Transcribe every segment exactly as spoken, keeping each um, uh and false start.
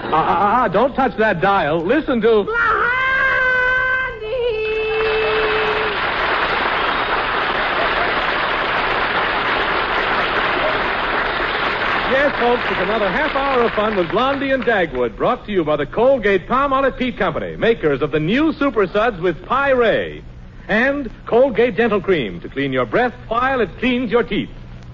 Ah, uh, uh, don't touch that dial. Listen to... Blondie! Yes, folks, it's another half hour of fun with Blondie and Dagwood, brought to you by the Colgate Palmolive Peat Company, makers of the new Super Suds with Pyree. And Colgate Dental Cream to clean your breath while it cleans your teeth.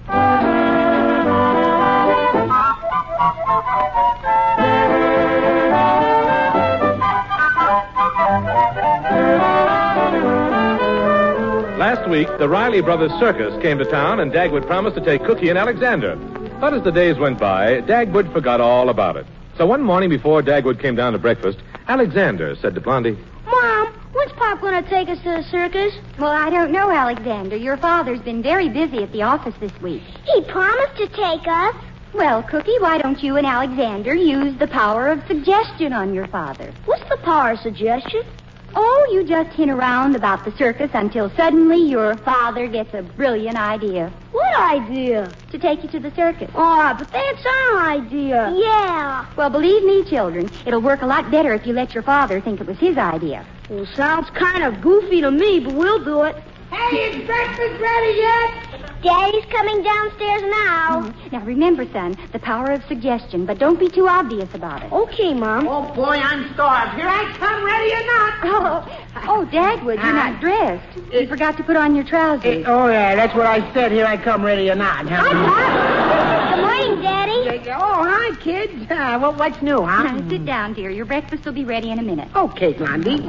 Last week, the Riley Brothers Circus came to town, and Dagwood promised to take Cookie and Alexander. But as the days went by, Dagwood forgot all about it. So one morning before Dagwood came down to breakfast, Alexander said to Blondie, Mom, when's Pop going to take us to the circus? Well, I don't know, Alexander. Your father's been very busy at the office this week. He promised to take us. Well, Cookie, why don't you and Alexander use the power of suggestion on your father? What's the power of suggestion? Oh, you just hint around about the circus until suddenly your father gets a brilliant idea. What idea? To take you to the circus. Oh, but that's our idea. Yeah. Well, believe me, children, it'll work a lot better if you let your father think it was his idea. Well, sounds kind of goofy to me, but we'll do it. Hey, is breakfast ready yet? Daddy's coming downstairs now. Mm-hmm. Now, remember, son, the power of suggestion, but don't be too obvious about it. Okay, Mom. Oh, boy, I'm starved. Here I come, ready or not. Oh, oh Dagwood, you're not dressed. You forgot to put on your trousers. Oh, yeah, that's what I said. Here I come, ready or not. Huh? Hi, Pop. Good morning, Daddy. Oh, hi, kids. Uh, what, what's new, huh? Now, sit down, dear. Your breakfast will be ready in a minute. Okay, Blondie.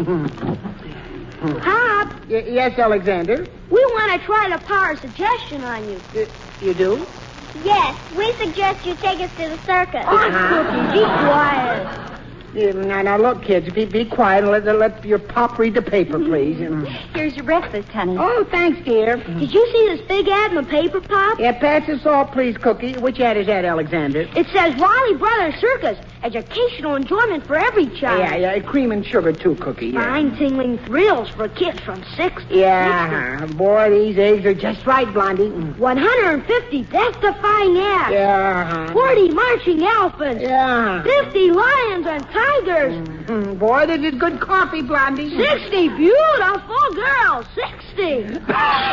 Pop, Y- yes, Alexander? we want to try the power of suggestion on you. Y- you do? Yes, we suggest you take us to the circus. Uh-huh. Cookie, be quiet. Yeah, now, now, look, kids, be, be quiet and let, let your pop read the paper, please. Here's your breakfast, honey. Oh, thanks, dear. Did you see this big ad in the paper, Pop? Yeah, pass this off, please, Cookie. Which ad is that, Alexander? It says Riley Brothers Circus, educational enjoyment for every child. Yeah, yeah, cream and sugar, too, Cookie. Yeah. Mind-tingling thrills for kids from six to Yeah, boy, these eggs are just right, Blondie. one hundred fifty death-defying acts. Yeah. forty marching elephants. Yeah. fifty lions and tigers. Mm, boy, this is good coffee, Blondie. sixty beautiful girls. sixty. What's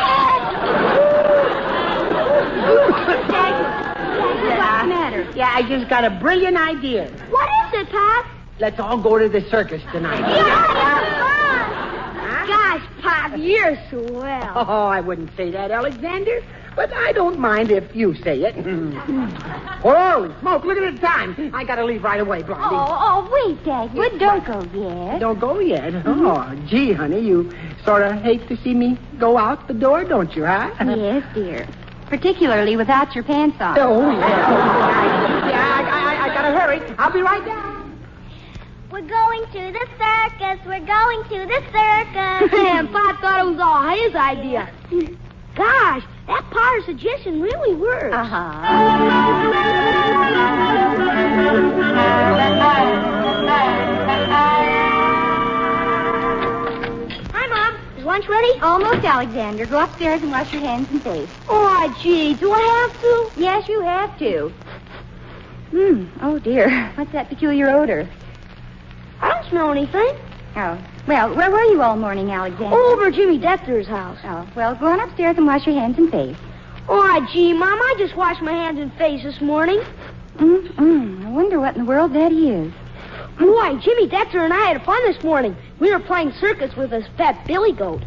the matter? Yeah, I just got a brilliant idea. What is it, Pop? Let's all go to the circus tonight. Gosh, Pop, you're swell. Oh, I wouldn't say that, Alexander. But I don't mind if you say it. Holy smoke, look at the time. I gotta leave right away, Blondie. Oh, oh, wait, Dagwood. Don't go yet. Don't go yet. Oh, gee, honey, you sort of hate to see me go out the door, don't you, huh? Yes, dear. Particularly without your pants on. Oh, yeah. Yeah, I, I, I gotta hurry. I'll be right down. We're going to the circus. We're going to the circus. And Pop thought it was all his idea. Gosh, that power of suggestion really works. Hi, Mom. Is lunch ready? Almost, Alexander. Go upstairs and wash your hands and face. Oh, gee, do I have to? Yes, you have to. Hmm. Oh, dear. What's that peculiar odor? I don't smell anything. Oh. Well, where were you all morning, Alexander? Over at Jimmy Dexter's house. Oh, well, go on upstairs and wash your hands and face. Oh, gee, Mom, I just washed my hands and face this morning. Mm-mm. I wonder what in the world that is. Boy, Jimmy Dexter and I had fun this morning. We were playing circus with this fat billy goat.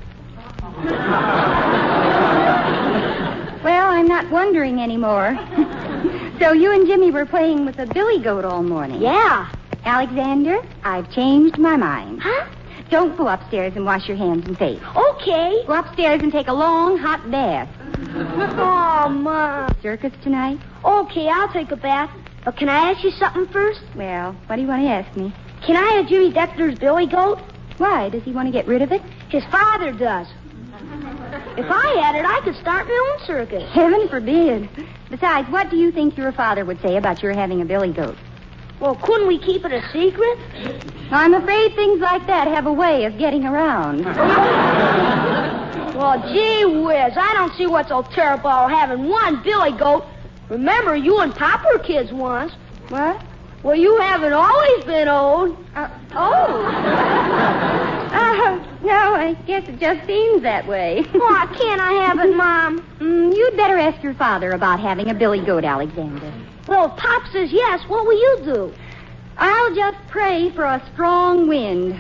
Well, I'm not wondering anymore. So you and Jimmy were playing with a billy goat all morning? Yeah. Alexander, I've changed my mind. Huh? Don't go upstairs and wash your hands and face. Okay. Go upstairs and take a long, hot bath. Oh, Mom. Circus tonight? Okay, I'll take a bath. But can I ask you something first? Well, what do you want to ask me? Can I have Jimmy Dexter's billy goat? Why? Does he want to get rid of it? His father does. If I had it, I could start my own circus. Heaven forbid. Besides, what do you think your father would say about your having a billy goat? Well, couldn't we keep it a secret? I'm afraid things like that have a way of getting around. Well, gee whiz, I don't see what's so terrible about having one billy goat. Remember, you and Pop were kids once. What? Well, you haven't always been old. Uh, oh. uh, no, I guess it just seems that way. Why can't I have it, Mom? Mm, you'd better ask your father about having a billy goat, Alexander. Well, if Pop says yes, what will you do? I'll just pray for a strong wind.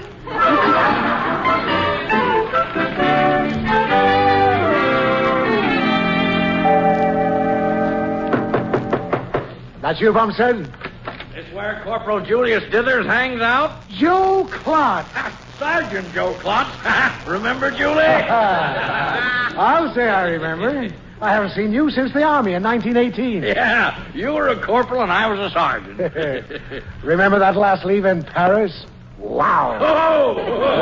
That's you, Bumstead? This where Corporal Julius Dithers hangs out? Joe Klotz. Sergeant Joe Klotz. Remember, Julie? I'll say I remember. I haven't seen you since the Army in nineteen eighteen. Yeah, you were a corporal and I was a sergeant. Remember that last leave in Paris? Wow. Oh!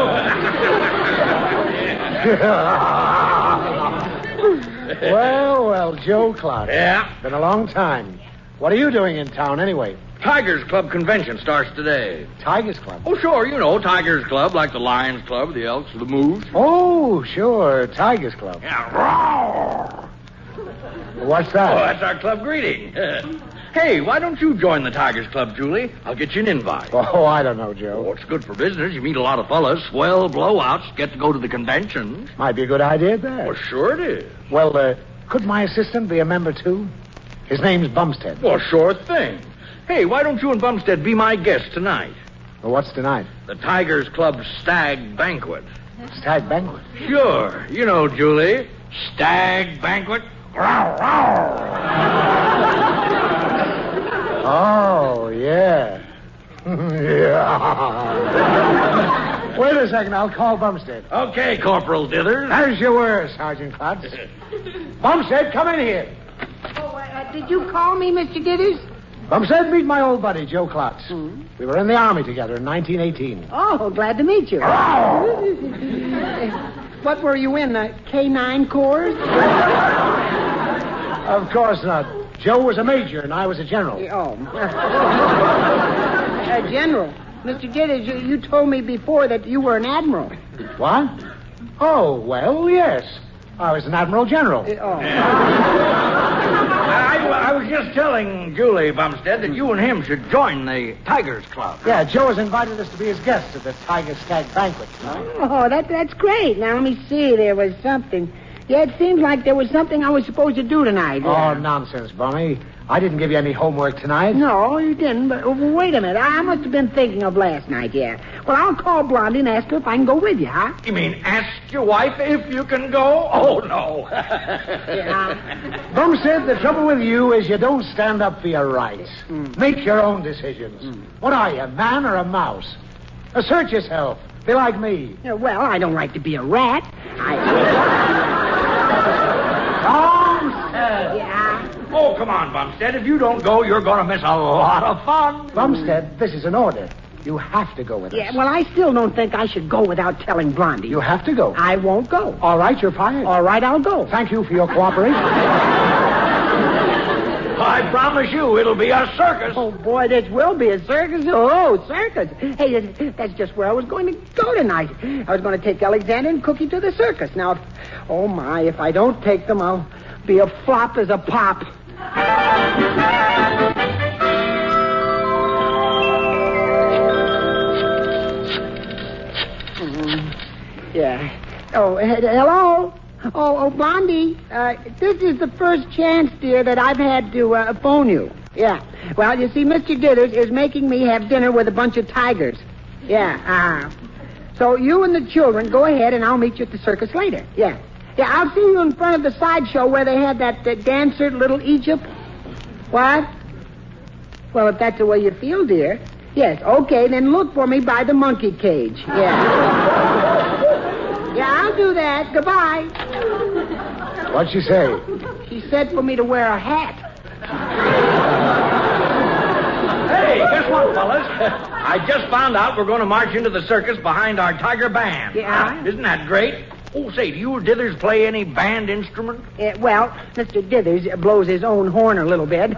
Well, well, Joe Klotz. Yeah? Been a long time. What are you doing in town, anyway? Tigers Club convention starts today. Tigers Club? Oh, sure, you know, Tigers Club, like the Lions Club, the Elks, the Moose. Oh, sure, Tigers Club. Yeah, roar! What's that? Oh, that's our club greeting. Hey, why don't you join the Tigers Club, Julie? I'll get you an invite. Oh, I don't know, Joe. Oh, it's good for business. You meet a lot of fellas, swell blowouts, get to go to the conventions. Might be a good idea, that. Well, sure it is. Well, uh, could my assistant be a member, too? His name's Bumstead. Well, sure thing. Hey, why don't you and Bumstead be my guest tonight? Well, what's tonight? The Tigers Club Stag Banquet. Stag banquet. Sure. You know, Julie. Stag Banquet. Row, row. Oh, yeah. Yeah. Wait a second, I'll call Bumstead. Okay, Corporal Dithers. As you were, Sergeant Klotz. Bumstead, come in here. Oh, uh, did you call me, Mister Dithers? Bumstead, meet my old buddy, Joe Klotz. Mm-hmm. We were in the Army together in nineteen eighteen. Oh, glad to meet you. What were you in, the K nine Corps? Of course not. Joe was a major and I was a general. Oh. uh, General, Mister Dithers, you, you told me before that you were an admiral. What? Oh, well, yes. I was an Admiral General. Uh, oh. I, I was just telling Julie Bumstead that you and him should join the Tigers Club. Yeah, Joe has invited us to be his guests at the Tiger Stag Banquet. Oh, that, that's great. Now, let me see. There was something. Yeah, it seems like there was something I was supposed to do tonight. Oh, nonsense, Bummy. I didn't give you any homework tonight. No, you didn't. But oh, wait a minute. I must have been thinking of last night, yeah. Well, I'll call Blondie and ask her if I can go with you, huh? You mean ask your wife if you can go? Oh, no. Yeah. Bumstead, the trouble with you is you don't stand up for your rights. Mm. Make your own decisions. Mm. What are you, a man or a mouse? Assert yourself. Be like me. Yeah, well, I don't like to be a rat. I... Bumstead! Yeah. Oh, come on, Bumstead. If you don't go, you're going to miss a lot of fun. Bumstead, this is an order. You have to go with Yeah, us. well, I still don't think I should go without telling Blondie. You have to go. I won't go. All right, you're fired. All right, I'll go. Thank you for your cooperation. I promise you, it'll be a circus. Oh, boy, this will be a circus. Oh, circus. Hey, that's- that's just where I was going to go tonight. I was going to take Alexander and Cookie to the circus. Now, if, oh, my, if I don't take them, I'll be a flop as a pop. Mm, yeah. Oh, he- hello? Oh, oh, Blondie, uh, this is the first chance, dear, that I've had to uh, phone you. Yeah. Well, you see, Mister Dithers is making me have dinner with a bunch of tigers. Yeah, uh So you and the children go ahead, and I'll meet you at the circus later. Yeah. Yeah, I'll see you in front of the sideshow where they had that uh, dancer, Little Egypt. What? Well, if that's the way you feel, dear. Yes, okay, then look for me by the monkey cage. Yeah. Yeah, I'll do that. Goodbye. What'd she say? She said for me to wear a hat. Hey, guess what, fellas? I just found out we're going to march into the circus behind our tiger band. Yeah? Isn't that great? Oh, say, do you or Dithers play any band instrument? Uh, well, Mister Dithers blows his own horn a little bit.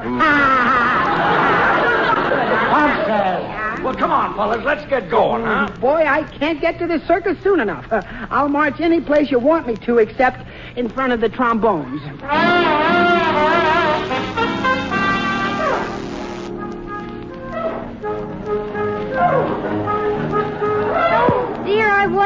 Well, come on, fellas, let's get going, huh? Boy, I can't get to the circus soon enough. Uh, I'll march any place you want me to except in front of the trombones.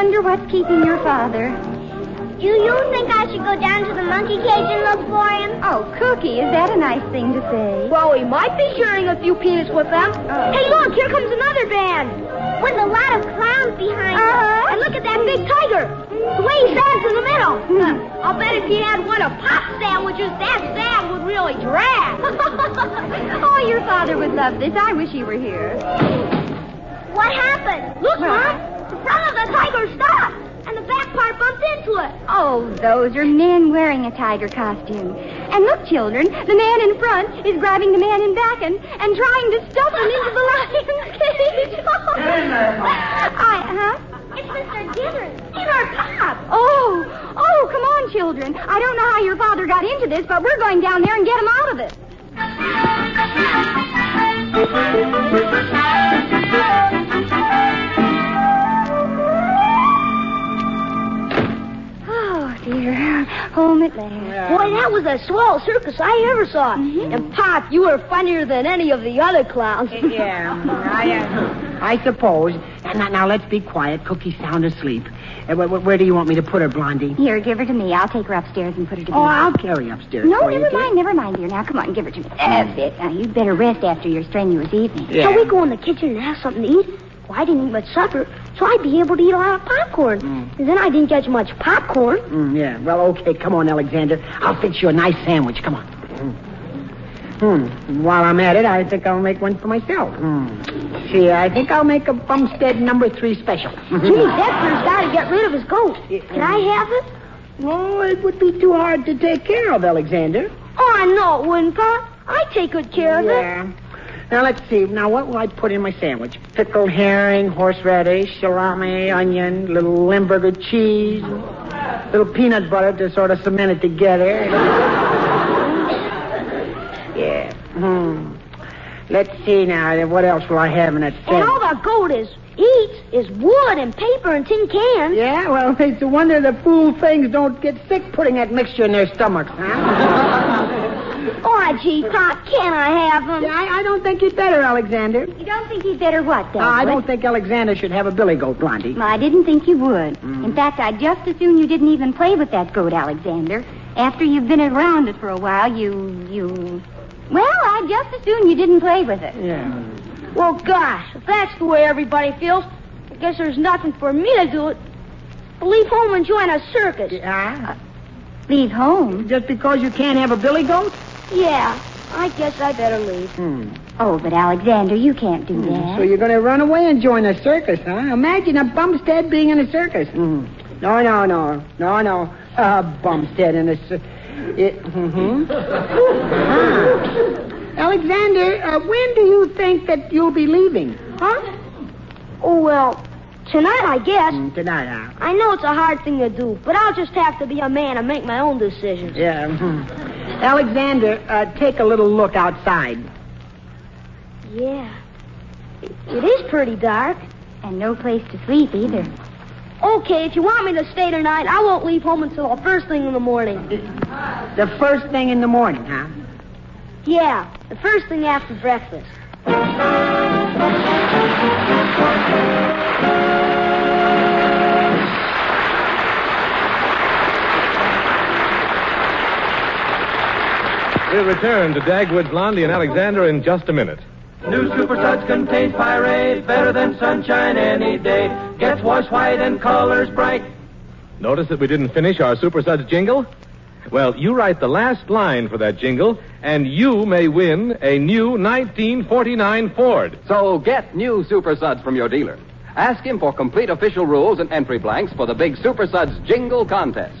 wonder what's keeping your father. Do you think I should go down to the monkey cage and look for him? Oh, Cookie, is that a nice thing to say? Well, he might be sharing a few peanuts with them. Oh. Hey, look, here comes another band. With a lot of clowns behind uh-huh. him. And look at that big tiger. The way he stands in the middle. Hmm. I'll bet if he had one of Pop's sandwiches, that stand would really drag. Oh, your father would love this. I wish he were here. What happened? Look, what? Mom. The front of the tiger stopped. And the back part bumped into it. Oh, those are men wearing a tiger costume. And look, children, the man in front is grabbing the man in back and, and trying to stuff him into the lion's cage. I, huh? It's Mister Dithers. He's our Pop. Oh, oh, come on, children. I don't know how your father got into this, but we're going down there and get him out of it. Dear, home at last. Boy, that was a swell circus I ever saw. Mm-hmm. And, Pop, you were funnier than any of the other clowns. Yeah, I, uh, I suppose. Now, now, let's be quiet. Cookie's sound asleep. Uh, where, where do you want me to put her, Blondie? Here, give her to me. I'll take her upstairs and put her to bed. Oh, I'll carry upstairs No, for never you, mind, dear. never mind, dear. Now, come on, give her to me. That's it. Now, you'd better rest after your strenuous evening. Yeah. So we go in the kitchen and have something to eat. Well, I didn't eat much supper, so I'd be able to eat a lot of popcorn. Mm. And then I didn't get much popcorn. Mm, yeah, well, okay, come on, Alexander. I'll fix you a nice sandwich. Come on. Mm. Hmm. While I'm at it, I think I'll make one for myself. Mm. See, I think I'll make a Bumstead number three special. Jimmy Dexter's got to get rid of his goat. Can I have it? Oh, it would be too hard to take care of, Alexander. Oh, no, it wouldn't, Pop. I'd take good care of it. Yeah. Now, let's see. Now, what will I put in my sandwich? Pickled herring, horseradish, salami, onion, little Limburger cheese, little peanut butter to sort of cement it together. Yeah. Hmm. Let's see now. What else will I have in that sandwich? And all the goat is eats is wood and paper and tin cans. Yeah, well, it's a wonder the fool things don't get sick putting that mixture in their stomachs, huh? Oh, gee, Pop, can I have them? Yeah, I, I don't think you'd better, Alexander. You don't think he'd better what, Dad? Uh, I don't think Alexander should have a billy goat, Blondie. Well, I didn't think you would. Mm. In fact, I'd just as soon you didn't even play with that goat, Alexander. After you've been around it for a while, you, you... Well, I'd just as soon you didn't play with it. Yeah. Well, gosh, if that's the way everybody feels, I guess there's nothing for me to do it but leave home and join a circus. Yeah? Leave home? Just because you can't have a billy goat? Yeah, I guess I better leave. Hmm. Oh, but Alexander, you can't do that. So you're going to run away and join a circus, huh? Imagine a Bumstead being in a circus. Mm. No, no, no. No, no. Uh, Bumstead in a circus. Mm-hmm. ah. Alexander, uh, when do you think that you'll be leaving? Huh? Oh, well, tonight, I guess. Mm, tonight, huh? I know it's a hard thing to do, but I'll just have to be a man and make my own decisions. Yeah. Mm-hmm. Alexander, uh, take a little look outside. Yeah. It, it is pretty dark. And no place to sleep either. Okay, if you want me to stay tonight, I won't leave home until the first thing in the morning. The first thing in the morning, huh? Yeah, the first thing after breakfast. We'll return to Dagwood, Blondie, and Alexander in just a minute. New Super Suds contains pyrate, better than sunshine any day. Gets washed white and colors bright. Notice that we didn't finish our Super Suds jingle? Well, you write the last line for that jingle, and you may win a new nineteen forty-nine Ford. So get new Super Suds from your dealer. Ask him for complete official rules and entry blanks for the big Super Suds Jingle Contest.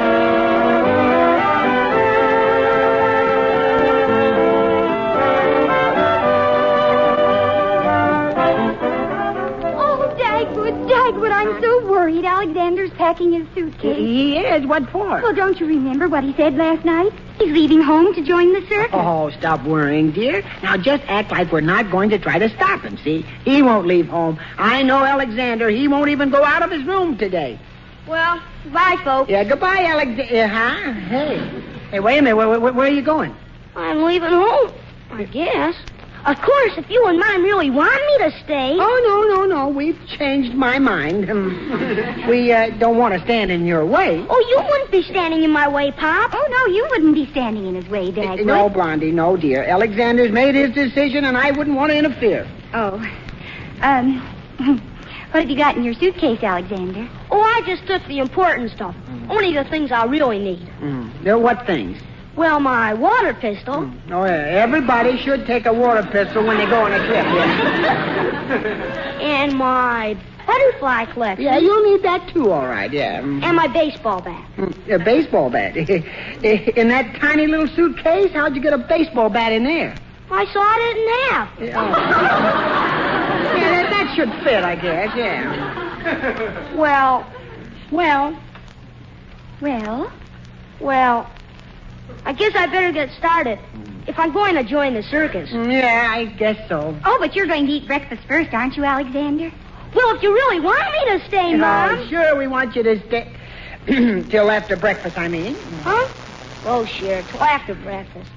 Dagwood, I'm so worried. Alexander's packing his suitcase. He is? What for? Well, don't you remember what he said last night? He's leaving home to join the circus. Oh, stop worrying, dear. Now, just act like we're not going to try to stop him, see? He won't leave home. I know Alexander. He won't even go out of his room today. Well, bye, folks. Yeah, goodbye, Alexander. Huh? Hey. Hey, wait a minute. Where, where, where are you going? I'm leaving home, I guess. Of course, if you and Mom really want me to stay. Oh, no, no, no. We've changed my mind. Um, we uh, don't want to stand in your way. Oh, you wouldn't be standing in my way, Pop. Oh, no, you wouldn't be standing in his way, Dagwood. No, Blondie, no, dear. Alexander's made his decision, and I wouldn't want to interfere. Oh. Um, what have you got in your suitcase, Alexander? Oh, I just took the important stuff. Only the things I really need. Mm. There, what things? Well, my water pistol. Mm. Oh, yeah. Everybody should take a water pistol when they go on a trip, yeah. And my butterfly collection. Yeah, you'll need that, too, all right, yeah. Mm. And my baseball bat. Mm. A baseball bat? In that tiny little suitcase? How'd you get a baseball bat in there? I sawed it in half. Yeah, oh. Yeah, that, that should fit, I guess, yeah. Well, well, Well? well, I guess I better get started. If I'm going to join the circus. Yeah, I guess so. Oh, but you're going to eat breakfast first, aren't you, Alexander? Well, if you really want me to stay, Mom. Uh, sure, we want you to stay till after breakfast, I mean. Huh? Oh, sure, till after breakfast.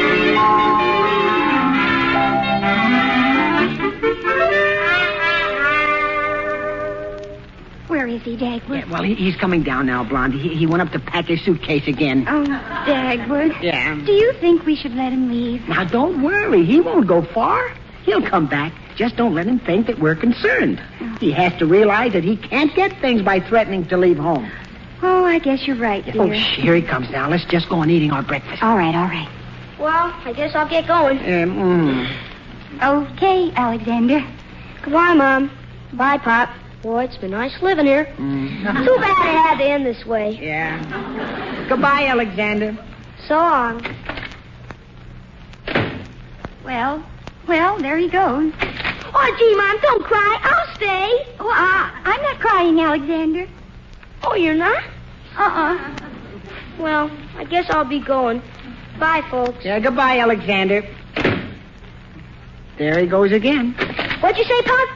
Where is he, Dagwood? Yeah, well, he, he's coming down now, Blondie. He, he went up to pack his suitcase again. Oh, Dagwood. Yeah. Do you think we should let him leave? Now, don't worry. He won't go far. He'll come back. Just don't let him think that we're concerned. Oh. He has to realize that he can't get things by threatening to leave home. Oh, I guess you're right, dear. Oh, here he comes now. Let's just go on eating our breakfast. All right, all right. Well, I guess I'll get going. Um, mm. Okay, Alexander. Goodbye, Mom. Bye, Pop. Boy, it's been nice living here. Mm. Too bad it had to end this way. Yeah. Goodbye, Alexander. So long. Well, well, there he goes. Oh, gee, Mom, don't cry. I'll stay. Oh, uh, I'm not crying, Alexander. Oh, you're not? Uh-uh. Well, I guess I'll be going. Bye, folks. Yeah, goodbye, Alexander. There he goes again. What'd you say, Pop?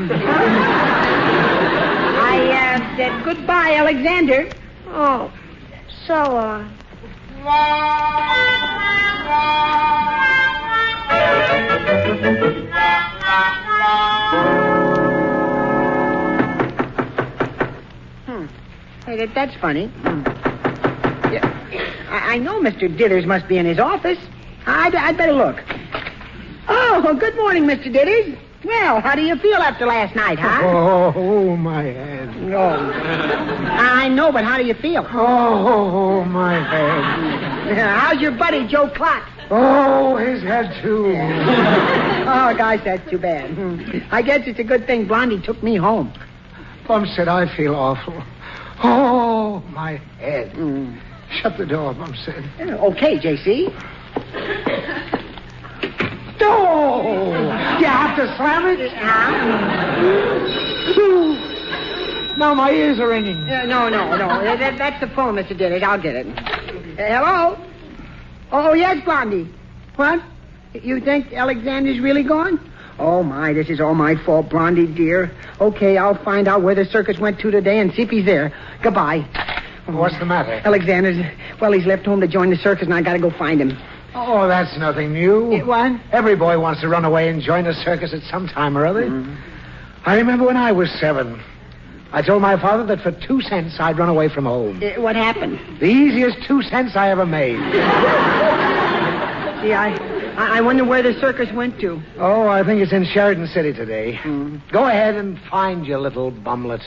I uh, said goodbye, Alexander. Oh, so, uh... Hmm. Hey, that, that's funny. Hmm. Yeah. I, I know Mister Dithers must be in his office. I'd, I'd better look. Oh, well, good morning, Mister Dithers. Well, how do you feel after last night, huh? Oh, oh, my head. No. I know, but how do you feel? Oh, oh, my head. How's your buddy, Joe Klotz? Oh, his head, too. Oh, gosh, that's too bad. Hmm. I guess it's a good thing Blondie took me home. Bumstead, I feel awful. Oh, my head. Mm. Shut the door, Bumstead. Okay, J C. Oh! You have to slam it? Now my ears are ringing. Uh, no, no, no. Uh, that, that's the phone, Mister Dillard. I'll get it. Uh, hello? Oh, yes, Blondie. What? You think Alexander's really gone? Oh, my, this is all my fault, Blondie, dear. Okay, I'll find out where the circus went to today and see if he's there. Goodbye. What's the matter? Alexander's, well, he's left home to join the circus, and I gotta go find him. Oh, that's nothing new. Uh, what? Every boy wants to run away and join a circus at some time or other. Mm. I remember when I was seven. I told my father that for two cents I'd run away from home. Uh, what happened? The easiest two cents I ever made. See, I, I wonder where the circus went to. Oh, I think it's in Sheridan City today. Mm. Go ahead and find your little bumlet.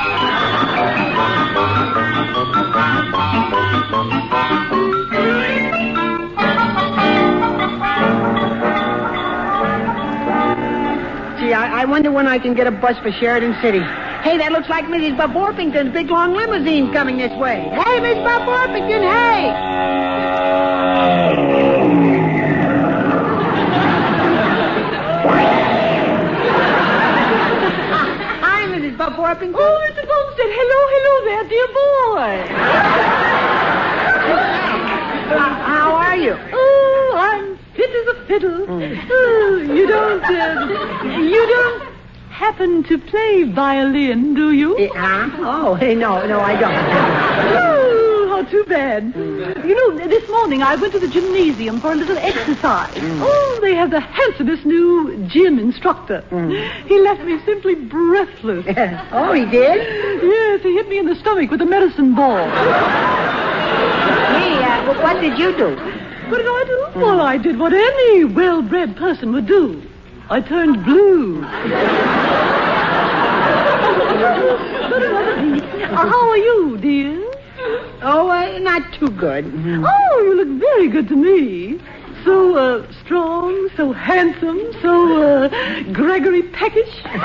Gee, I, I wonder when I can get a bus for Sheridan City. Hey, that looks like Missus Buff Orpington's big long limousine coming this way. Hey, Miss Buff Orpington, hey! Hi, Missus Buff Orpington. Oh, Mister Bumstead, hello, hello there, dear boy. How are you? Oh, I'm fit as a fiddle. Mm. Oh, you don't, uh, you don't happen to play violin, do you? Uh, huh? Oh, hey, no, no, I don't. Oh, Oh, too bad. You know, this morning I went to the gymnasium for a little exercise. Mm. Oh, they have the handsomest new gym instructor. Mm. He left me simply breathless. Oh, he did? Yes, he hit me in the stomach with a medicine ball. Hey, uh, what did you do? What did I do? Mm. Well, I did what any well-bred person would do. I turned blue. But another thing. Uh, how are you, dear? Oh, uh, not too good. Mm-hmm. Oh, you look very good to me. So uh, strong, so handsome, so uh, Gregory Peckish. but,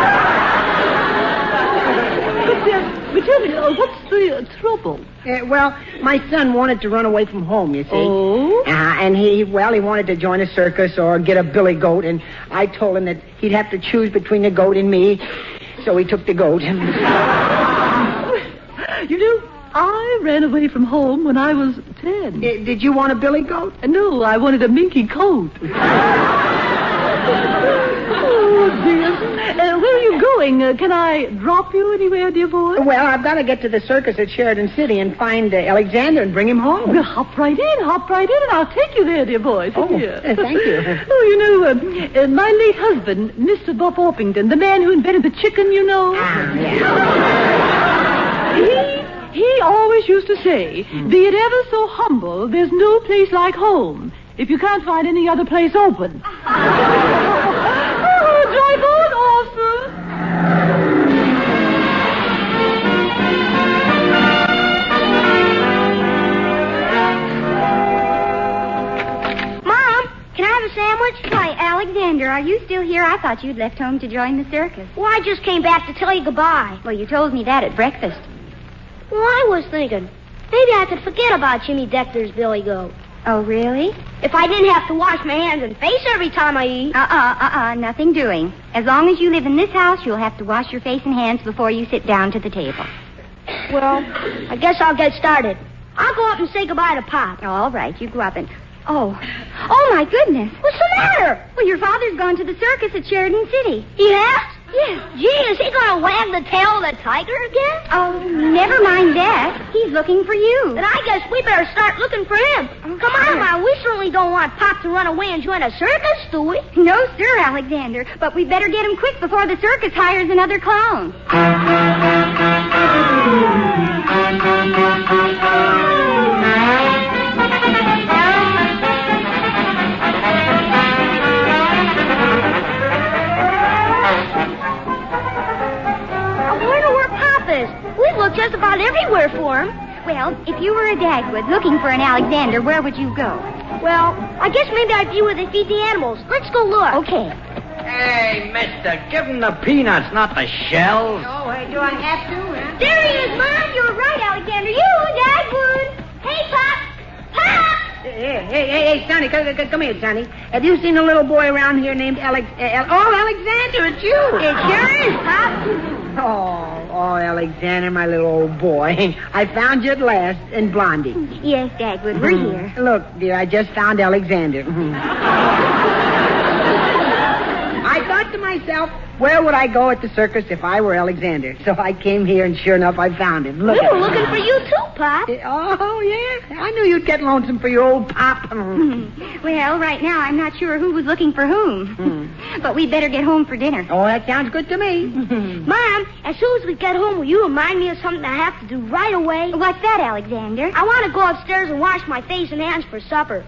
uh, but tell me, uh, what's the uh, trouble? Uh, well, my son wanted to run away from home, you see. Oh? Uh, and he, well, he wanted to join a circus or get a billy goat, and I told him that he'd have to choose between the goat and me, so he took the goat. You know, I ran away from home when I was ten. Uh, did you want a billy goat? Uh, no, I wanted a minky coat. Oh, dear. Uh, where are you going? Uh, can I drop you anywhere, dear boy? Well, I've got to get to the circus at Sheridan City and find uh, Alexander and bring him home. Well, hop right in, hop right in, and I'll take you there, dear boy. Sit oh, here. Uh, thank you. Oh, you know, uh, uh, my late husband, Mister Buff Orpington, the man who invented the chicken, you know. Ah, yeah. he... He always used to say, mm. be it ever so humble, there's no place like home if you can't find any other place open. Oh, drive on, Orson. Mom, can I have a sandwich? Why, Alexander, are you still here? I thought you'd left home to join the circus. Well, I just came back to tell you goodbye. Well, you told me that at breakfast. Well, I was thinking, maybe I could forget about Jimmy Decker's billy goat. Oh, really? If I didn't have to wash my hands and face every time I eat. Uh-uh, uh-uh, nothing doing. As long as you live in this house, you'll have to wash your face and hands before you sit down to the table. Well, I guess I'll get started. I'll go up and say goodbye to Pop. All right, you go up and... Oh. Oh, my goodness. What's the matter? Well, your father's gone to the circus at Sheridan City. He has? Yes. Gee, is he going to wag the tail of the tiger again? Oh, never mind that. He's looking for you. Then I guess we better start looking for him. Oh, Come sure. on, Ma. We certainly don't want Pop to run away and join a circus, do we? No, sir, Alexander. But we better get him quick before the circus hires another clown. We've looked just about everywhere for him. Well, if you were a Dagwood looking for an Alexander, where would you go? Well, I guess maybe I'd be where they feed the animals. Let's go look. Okay. Hey, mister, give him the peanuts, not the shells. Oh, hey, do I have to? Huh? There he is, Mom. You're right, Alexander. You, Dagwood. Hey, Pop. Pop! Hey, hey, hey, hey, Sonny, come, come here, Sonny. Have you seen a little boy around here named Alex... Uh, Al- oh, Alexander, it's you. It sure is, Pop. Oh, oh, Alexander, my little old boy. I found you at last, and Blondie. Yes, Dagwood, we're here. Look, dear, I just found Alexander. I thought to myself, where would I go at the circus if I were Alexander? So I came here, and sure enough, I found him. Look we at were him. looking for you, too, Pop. Oh, yeah? I knew you'd get lonesome for your old pop. Well, right now, I'm not sure who was looking for whom. But we'd better get home for dinner. Oh, that sounds good to me. Mom, as soon as we get home, will you remind me of something I have to do right away? What's that, Alexander? I want to go upstairs and wash my face and hands for supper.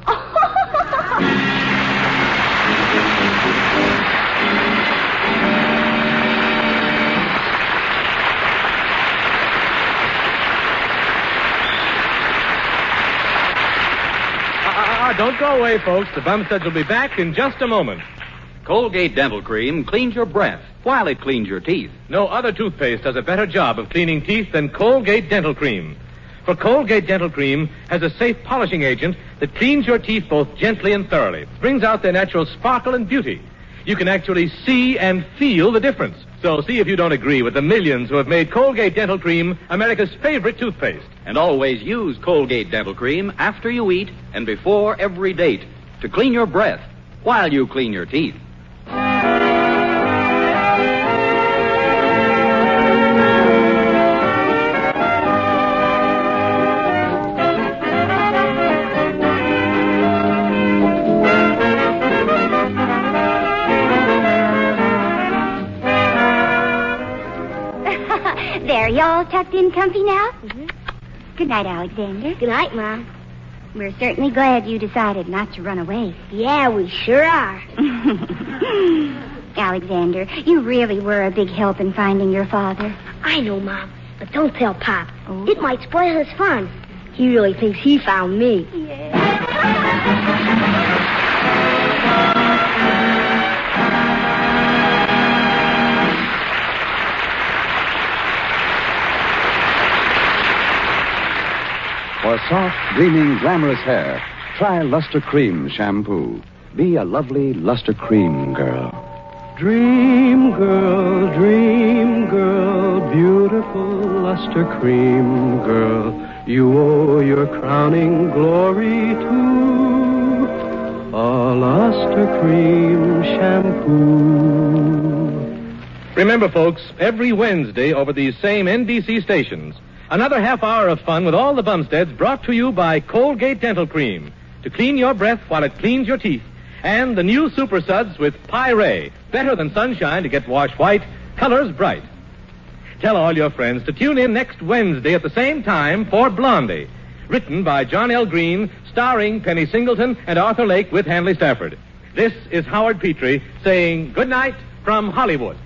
Uh, don't go away, folks. The Bumsteads will be back in just a moment. Colgate Dental Cream cleans your breath while it cleans your teeth. No other toothpaste does a better job of cleaning teeth than Colgate Dental Cream. For Colgate Dental Cream has a safe polishing agent that cleans your teeth both gently and thoroughly, brings out their natural sparkle and beauty. You can actually see and feel the difference. So see if you don't agree with the millions who have made Colgate Dental Cream America's favorite toothpaste. And always use Colgate Dental Cream after you eat and before every date to clean your breath while you clean your teeth. There, you all tucked in comfy now? Mm-hmm. Good night, Alexander. Good night, Mom. We're certainly glad you decided not to run away. Yeah, we sure are. Alexander, you really were a big help in finding your father. I know, Mom, but don't tell Pop. Oh. It might spoil his fun. He really thinks he found me. Yeah. For soft, gleaming, glamorous hair, try Luster Cream Shampoo. Be a lovely Luster Cream girl. Dream girl, dream girl, beautiful Luster Cream girl, you owe your crowning glory to a Luster Cream Shampoo. Remember, folks, every Wednesday over these same N B C stations, another half hour of fun with all the Bumsteads brought to you by Colgate Dental Cream to clean your breath while it cleans your teeth, and the new Super Suds with Pyray, better than sunshine to get wash white, colors bright. Tell all your friends to tune in next Wednesday at the same time for Blondie, written by John L. Green, starring Penny Singleton and Arthur Lake with Hanley Stafford. This is Howard Petrie saying good night from Hollywood.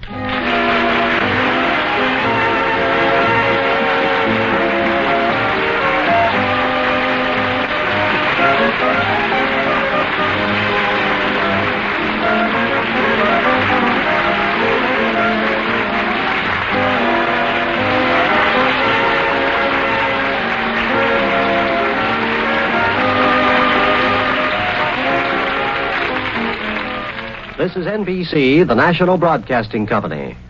This is N B C, the national broadcasting company.